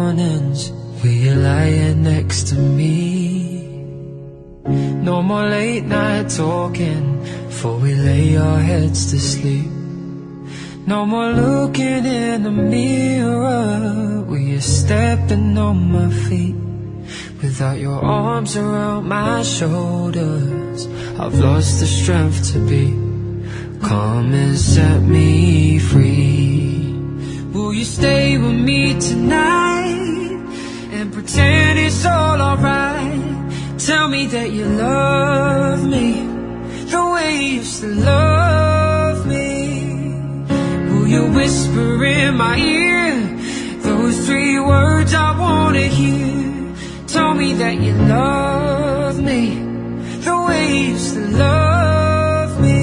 mornings where you're lying next to me. No more late night talking before we lay our heads to sleep. No more looking in the mirror where you're stepping on my feet. Without your arms around my shoulders, I've lost the strength to be. Come and set me free. Will you stay with me tonight and pretend it's all alright? Tell me that you love me the way you used to love me. Will you whisper in my ear those 3 words I wanna hear? Tell me that you love me the way you used to love me.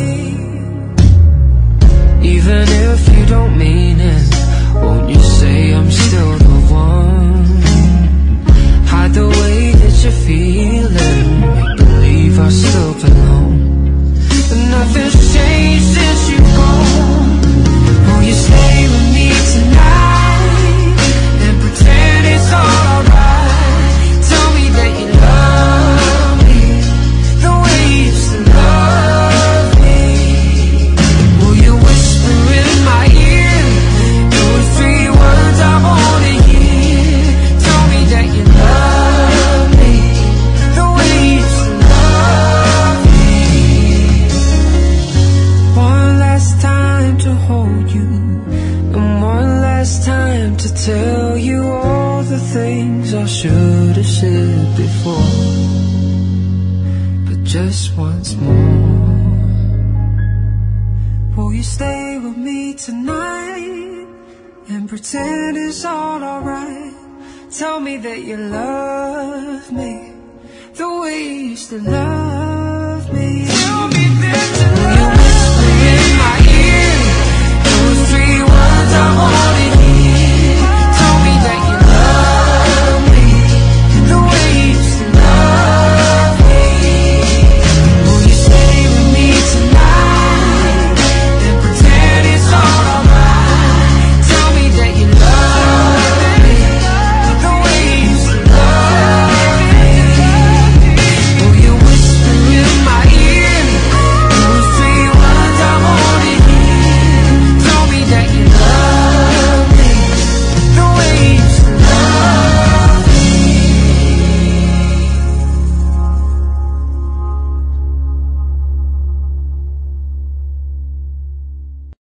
Even if you don't mean it, won't you say I'm still the one? Hide the way that you're feeling, make believe I still belong. But nothing's changed since you've gone. Will you stay with me tonight and pretend it's all alright? Tell me that you love me the way you used to love me. Will you whisper in my ear those 3 words I wanna hear? Tell me that you love me the way you used to love me. One last time to hold you, and one last time to tell you all the things I should have said before. But just once more, will you stay with me tonight and pretend it's all alright? Tell me that you love me the way you used to love me. Tell me that you love me. Will you whisper in my ear those 3 words I want?